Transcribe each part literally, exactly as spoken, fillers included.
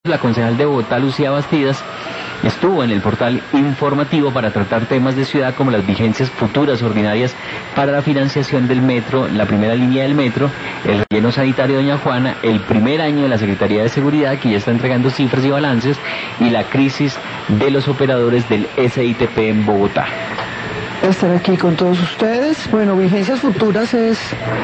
La concejal de Bogotá, Lucía Bastidas, estuvo en el portal informativo para tratar temas de ciudad como las vigencias futuras ordinarias para la financiación del metro, la primera línea del metro, el relleno sanitario de Doña Juana, el primer año de la Secretaría de Seguridad, que ya está entregando cifras y balances, y la crisis de los operadores del S I T P en Bogotá. Estar aquí con todos ustedes. Bueno, vigencias futuras es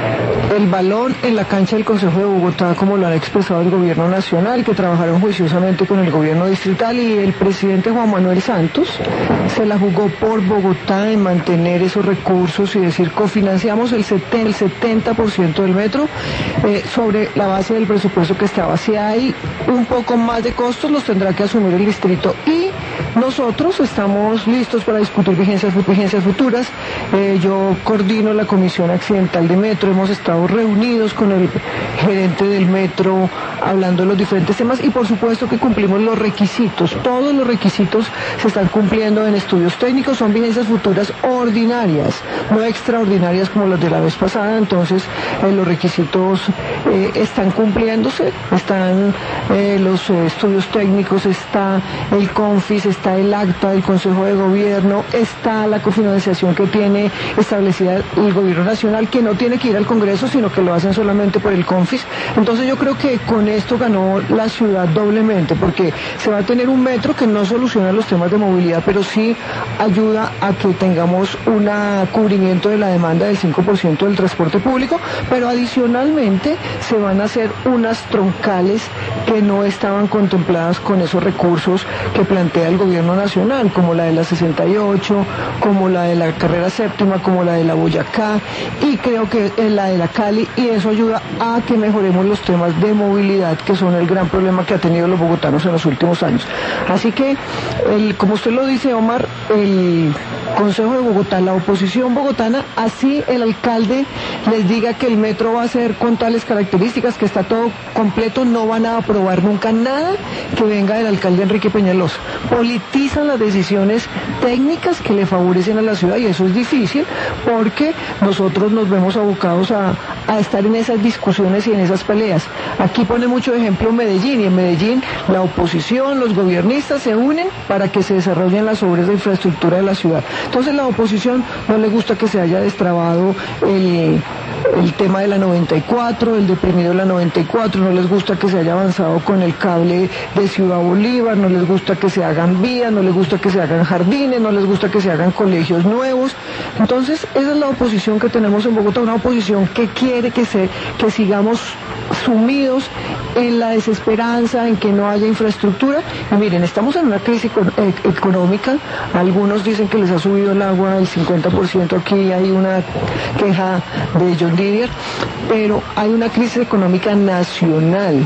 el balón en la cancha del Consejo de Bogotá, como lo han expresado el gobierno nacional, que trabajaron juiciosamente con el gobierno distrital, y el presidente Juan Manuel Santos se la jugó por Bogotá en mantener esos recursos y decir, cofinanciamos el setenta por ciento del metro eh, sobre la base del presupuesto que estaba. Si hay un poco más de costos, los tendrá que asumir el distrito, y nosotros estamos listos para discutir vigencias, vigencias futuras. Eh, yo coordino la Comisión Accidental de Metro, hemos estado reunidos con el gerente del metro hablando de los diferentes temas, y por supuesto que cumplimos los requisitos. Todos los requisitos se están cumpliendo en estudios técnicos, son vigencias futuras ordinarias, no extraordinarias como las de la vez pasada. Entonces eh, los requisitos eh, están cumpliéndose, están eh, los eh, estudios técnicos, está el CONFIS, está el acta del Consejo de Gobierno, está la cofinanciación que tiene establecida el gobierno nacional, que no tiene que ir al Congreso, sino que lo hacen solamente por el CONFIS. Entonces yo creo que con esto ganó la ciudad doblemente, porque se va a tener un metro que no soluciona los temas de movilidad, pero sí ayuda a que tengamos un cubrimiento de la demanda del cinco por ciento del transporte público, pero adicionalmente se van a hacer unas troncales que no estaban contempladas con esos recursos que plantea el gobierno nacional, como la de la sesenta y ocho, como la de la carrera séptima, como la de la Boyacá, y creo que es la de la Cali, y eso ayuda a que mejoremos los temas de movilidad, que son el gran problema que ha tenido los bogotanos en los últimos años. Así que, el, como usted lo dice, Omar, el Consejo de Bogotá, la oposición bogotana, así el alcalde les diga que el metro va a ser con tales características, que está todo completo, no van a aprobar nunca nada que venga del alcalde Enrique Peñalosa. Politizan las decisiones técnicas que le favorecen a la ciudad, y eso es difícil porque nosotros nos vemos abocados a, a estar en esas discusiones y en esas peleas. Aquí pone mucho ejemplo Medellín, y en Medellín la oposición, los gobiernistas se unen para que se desarrollen las obras de infraestructura de la ciudad. Entonces la oposición no le gusta que se haya destrabado el, el tema de la noventa y cuatro, el deprimido de la noventa y cuatro, no les gusta que se haya avanzado con el cable de Ciudad Bolívar, no les gusta que se hagan vías, no les gusta que se hagan jardines, no les gusta que se hagan colegios nuevos. Entonces esa es la oposición que tenemos en Bogotá, una oposición que quiere que, se, que sigamos sumidos en la desesperanza, en que no haya infraestructura. Y miren, estamos en una crisis económica, algunos dicen que les ha subido el agua el cincuenta por ciento, aquí hay una queja de John Didier, pero hay una crisis económica nacional,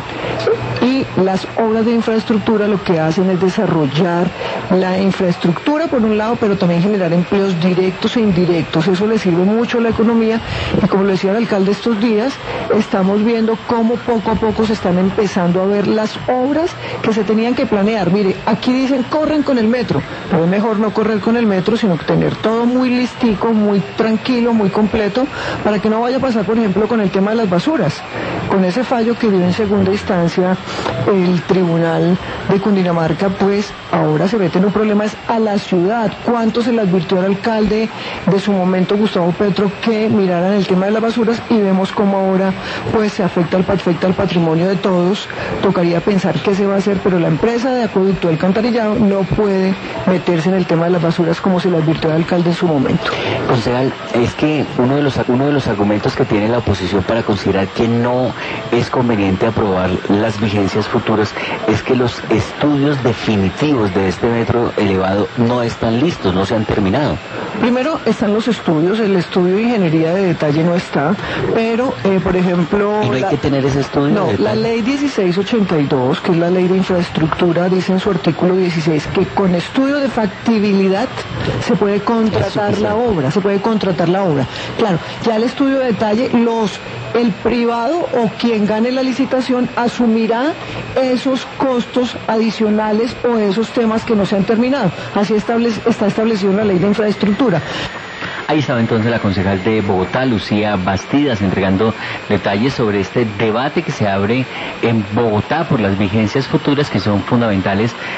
y las obras de infraestructura lo que hacen es desarrollar la infraestructura por un lado, pero también generar empleos directos e indirectos. Eso le sirve mucho a la economía, y como lo decía el alcalde estos días, estamos viendo cómo poco a poco se están empezando a ver las obras que se tenían que planear. Mire, aquí dicen corren con el metro, pero es mejor no correr con el metro, sino que tener todo muy listico, muy tranquilo, muy completo, para que no vaya a pasar, por ejemplo, con el tema de las basuras, con ese fallo que dio en segunda instancia el Tribunal de Cundinamarca. Pues ahora se mete en un problema es a la ciudad. ¿Cuánto se le advirtió al alcalde de su momento, Gustavo Petro, que miraran el tema de las basuras? Y vemos cómo ahora pues se afecta al, afecta al patrimonio de todos. Tocaría pensar qué se va a hacer, pero la empresa de acueducto alcantarillado no puede meterse en el tema de las basuras como se le advirtió al alcalde en su momento. Concejal, es que uno de los uno de los argumentos que tiene la oposición para considerar que no es conveniente aprobar las vigencias futuras es que los estudios definitivos de este metro elevado no están listos, no se han terminado. Primero están los estudios, el estudio de ingeniería de detalle no está, pero eh, por ejemplo... ¿Y no hay la, que tener ese estudio? No, la ley dieciséis ochenta y dos, que es la ley de infraestructura, dice en su artículo dieciséis que con estudio de factibilidad se puede contratar la obra, se puede contratar la obra. Claro, ya el estudio de detalle, los el privado o quien gane la licitación asumirá esos costos adicionales o esos temas que no se han terminado. Así establece, está establecido en la ley de infraestructura. Ahí estaba entonces la concejal de Bogotá, Lucía Bastidas, entregando detalles sobre este debate que se abre en Bogotá por las vigencias futuras que son fundamentales